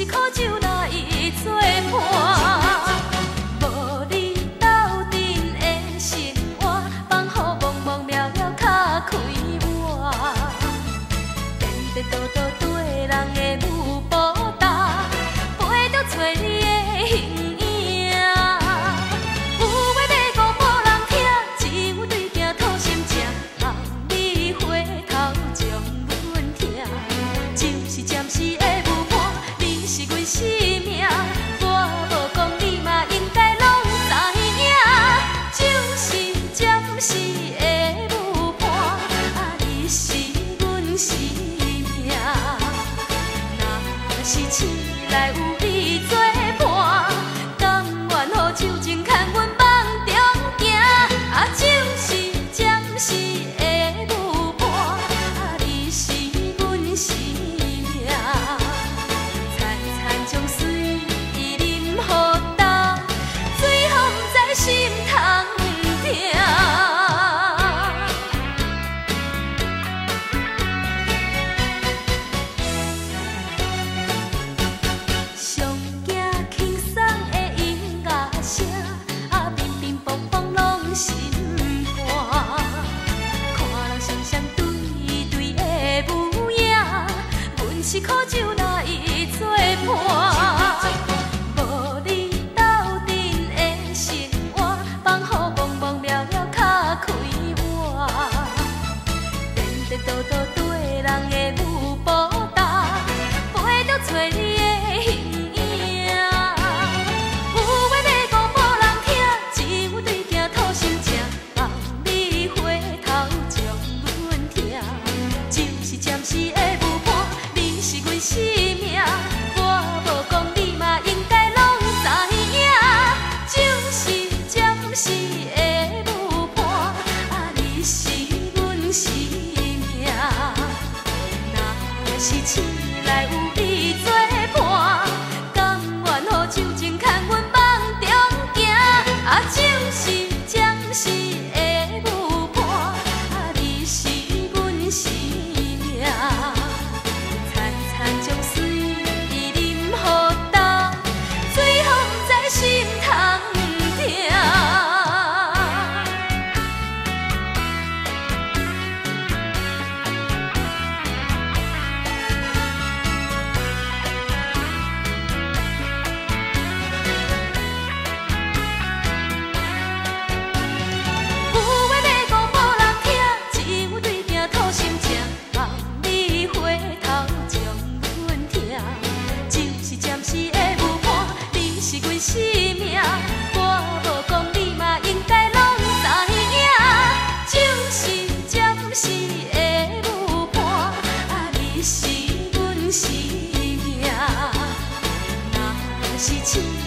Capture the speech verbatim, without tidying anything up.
是苦酒来作伴。无你斗阵的生活，放予茫茫渺渺较开活。颠颠倒倒对人的舞步踏，陪着找你的形影。有话要讲无人听，只有对镜吐心情，望你回头将阮听。就是暂时的舞伴，你是阮生命。我无讲你嘛应该拢知影。就是暂时的舞伴，啊，你是阮生命。若是醒来有你作伴，甘愿予酒精牵阮梦中行。啊，就是暂时的舞伴，啊，你是阮生命。惨惨将水饮予干，水风在心头疼。上惊轻松的音乐声，啊，乒乒乓乓拢心寒。看人双双对对的舞影，阮是苦酒来作伴。无你斗阵的生活，放予茫茫渺渺较开活。颠颠倒倒对人的舞步踏，陪着找你的形影。有话要讲无人听，只有对镜吐心情，望你回头将阮听。就是暂时的舞伴，你是阮生命。我无讲你嘛应该拢知影。就是暂时的舞伴，啊，你是阮生命。若是醒来有你作伴，甘愿予酒精牵阮梦中行。啊，就是暂时的舞伴，啊，你是阮生命。惨惨将水饮予干，水风在心头疼。有话要讲无人听，只有对镜吐心情，望你回头将阮听。就是暂时的舞伴，你是阮生命。我无讲你嘛应该拢知影。就是暂时的舞伴，啊，你是阮生命。若是醒